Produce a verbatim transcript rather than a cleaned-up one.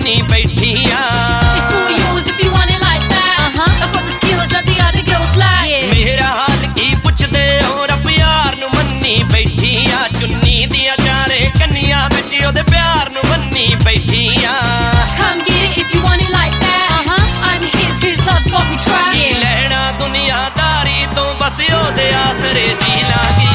ਮੰਨੀ ਬੈਠੀ ਆ ਮੇਰਾ ਹਾਲ ਕੀ ਪੁੱਛਦੇ ਹੋ ਰੱਬ ਯਾਰ ਨੂੰ ਮੰਨੀ ਬੈਠੀ ਆ ਚੁੰਨੀ ਦੀਆਂ ਚਾਰੇ ਕੰਨੀਆਂ ਵਿੱਚ ਉਹਦੇ ਪਿਆਰ ਨੂੰ ਮੰਨੀ ਬੈਠੀ ਆ ਕੀ ਲੈਣਾ ਦੁਨੀਆਦਾਰੀ ਤੋਂ ਬਸ ਉਹਦੇ ਆਸਰੇ ਜੀ ਲਾਂਗੀ